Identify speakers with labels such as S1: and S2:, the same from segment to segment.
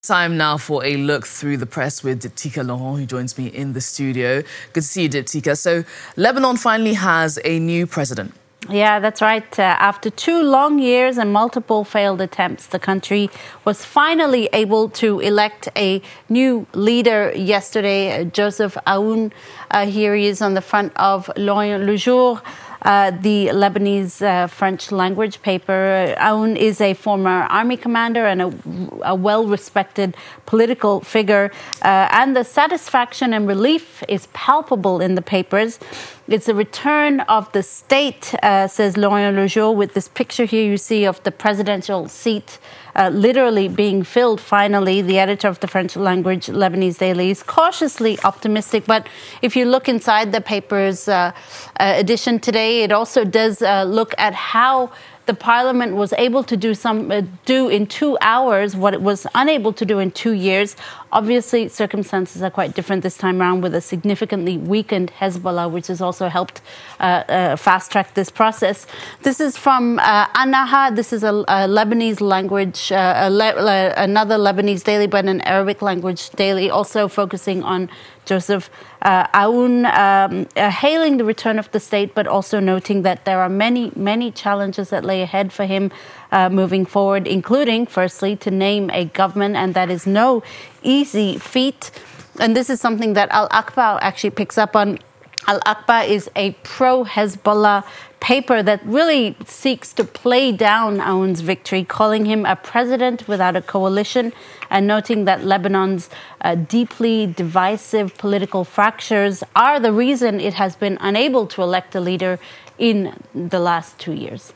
S1: Time now for a look through the press with Diptyka Laurent, who joins me in the studio. Good to see you, Diptyka. So, Lebanon finally has a new president.
S2: Yeah, that's right. After 2 long years and multiple failed attempts, the country was finally able to elect a new leader yesterday, Joseph Aoun. Here he is on the front of L'Orient Le Jour, the Lebanese French language paper. Aoun is a former army commander and a well-respected political figure. And the satisfaction and relief is palpable in the papers. It's a return of the state, says L'Orient Le Jour, with this picture here you see of the presidential seat literally being filled finally. The editor of the French language Lebanese Daily is cautiously optimistic. But if you look inside the paper's edition today, it also does look at how the parliament was able to do in 2 hours what it was unable to do in 2 years. Obviously, circumstances are quite different this time around, with a significantly weakened Hezbollah, which has also helped fast-track this process. This is from Anaha. This is a Lebanese language, another Lebanese daily, but an Arabic language daily, also focusing on Joseph Aoun, hailing the return of the state, but also noting that there are many, many challenges that lay ahead for him moving forward, including, firstly, to name a government, and that is no easy feat. And this is something that Al-Aqba actually picks up on. Al-Aqba is a pro-Hezbollah paper that really seeks to play down Aoun's victory, calling him a president without a coalition, and noting that Lebanon's deeply divisive political fractures are the reason it has been unable to elect a leader in the last 2 years.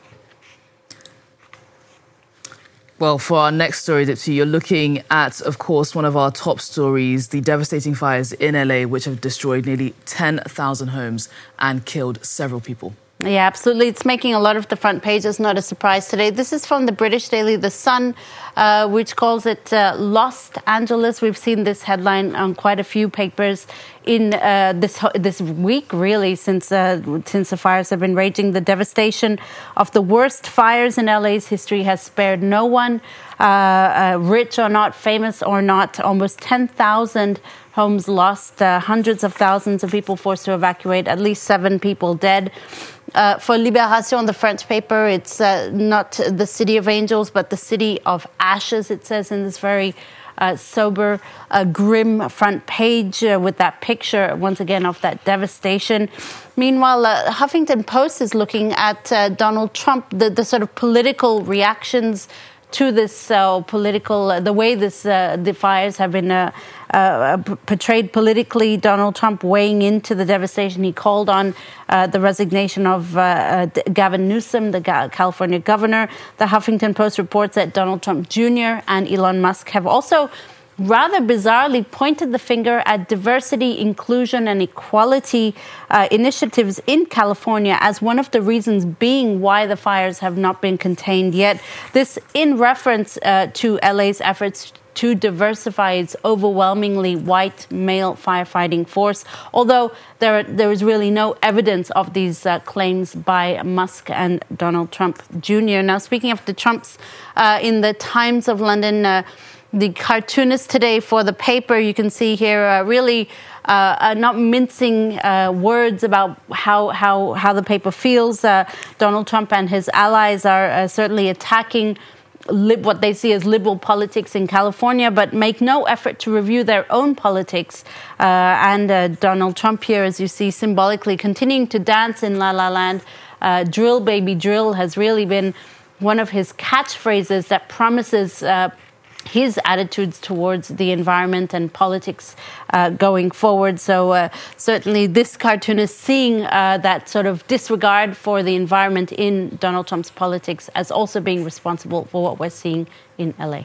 S1: Well, for our next story, Dipty, you're looking at, of course, one of our top stories, the devastating fires in LA, which have destroyed nearly 10,000 homes and killed several people.
S2: Yeah, absolutely. It's making a lot of the front pages, not a surprise today. This is from the British daily The Sun, which calls it Lost Angeles. We've seen this headline on quite a few papers in this week, really, since the fires have been raging. The devastation of the worst fires in LA's history has spared no one, rich or not, famous or not. Almost 10,000 homes lost, hundreds of thousands of people forced to evacuate, at least 7 people dead. For Libération, the French paper, it's not the city of angels, but the city of ashes, it says in this very sober, grim front page with that picture, once again, of that devastation. Meanwhile, Huffington Post is looking at Donald Trump, the sort of political reactions to this the way the fires have been portrayed politically. Donald Trump weighing into the devastation. He called on the resignation of Gavin Newsom, the California governor. The Huffington Post reports that Donald Trump Jr. and Elon Musk have also rather bizarrely pointed the finger at diversity, inclusion and equality initiatives in California as one of the reasons being why the fires have not been contained yet. This in reference to LA's efforts to diversify its overwhelmingly white male firefighting force, although there is really no evidence of these claims by Musk and Donald Trump Jr. Now, speaking of the Trumps, in the Times of London, the cartoonist today for the paper, you can see here really not mincing words about how the paper feels. Donald Trump and his allies are certainly attacking what they see as liberal politics in California, but make no effort to review their own politics. And Donald Trump here, as you see, symbolically continuing to dance in La La Land. Drill, baby, drill has really been one of his catchphrases that promises his attitudes towards the environment and politics going forward. So certainly this cartoonist seeing that sort of disregard for the environment in Donald Trump's politics as also being responsible for what we're seeing in LA.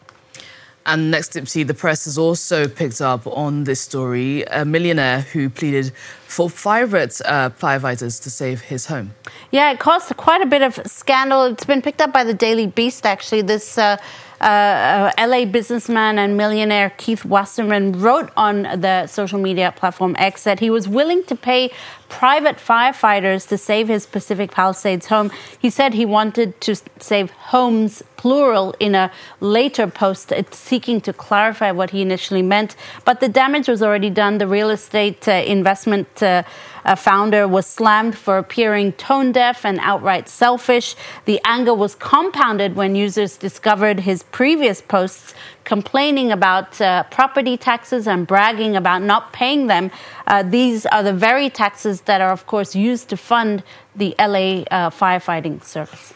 S1: And next, Dipty, the press has also picked up on this story, a millionaire who pleaded for firefighters to save his home.
S2: Yeah, it caused quite a bit of scandal. It's been picked up by the Daily Beast, actually. This LA businessman and millionaire Keith Wasserman wrote on the social media platform X that he was willing to pay private firefighters to save his Pacific Palisades home. He said he wanted to save homes, plural, in a later post, seeking to clarify what he initially meant. But the damage was already done. The real estate investment founder was slammed for appearing tone-deaf and outright selfish. The anger was compounded when users discovered his previous posts complaining about property taxes and bragging about not paying them. These are the very taxes that are, of course, used to fund the LA firefighting service.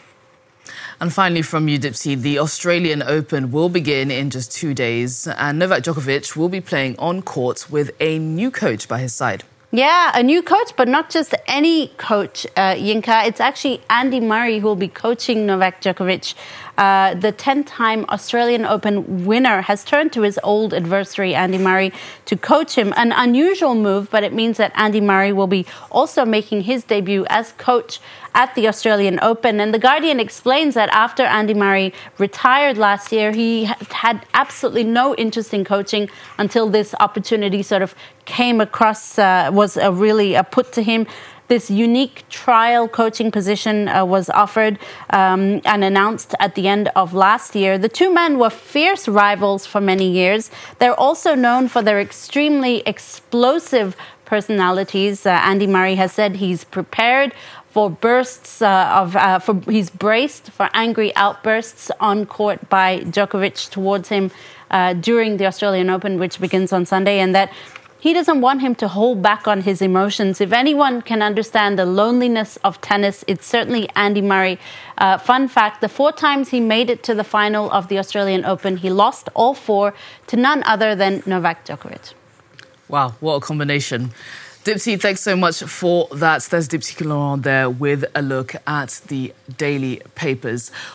S1: And finally from you, Dipti, the Australian Open will begin in just 2 days, and Novak Djokovic will be playing on court with a new coach by his side.
S2: Yeah, a new coach, but not just any coach, Yinka. It's actually Andy Murray who will be coaching Novak Djokovic. The 10-time Australian Open winner has turned to his old adversary, Andy Murray, to coach him. An unusual move, but it means that Andy Murray will be also making his debut as coach at the Australian Open. And The Guardian explains that after Andy Murray retired last year, he had absolutely no interest in coaching until this opportunity sort of came across, was really put to him. This unique trial coaching position was offered and announced at the end of last year. The two men were fierce rivals for many years. They're also known for their extremely explosive personalities. Andy Murray has said he's prepared for bursts he's braced for angry outbursts on court by Djokovic towards him during the Australian Open, which begins on Sunday, and that he doesn't want him to hold back on his emotions. If anyone can understand the loneliness of tennis, it's certainly Andy Murray. Fun fact, the 4 times he made it to the final of the Australian Open, he lost all 4 to none other than Novak Djokovic.
S1: Wow, what a combination. Dipti, thanks so much for that. There's Dipti Laurent there with a look at the daily papers.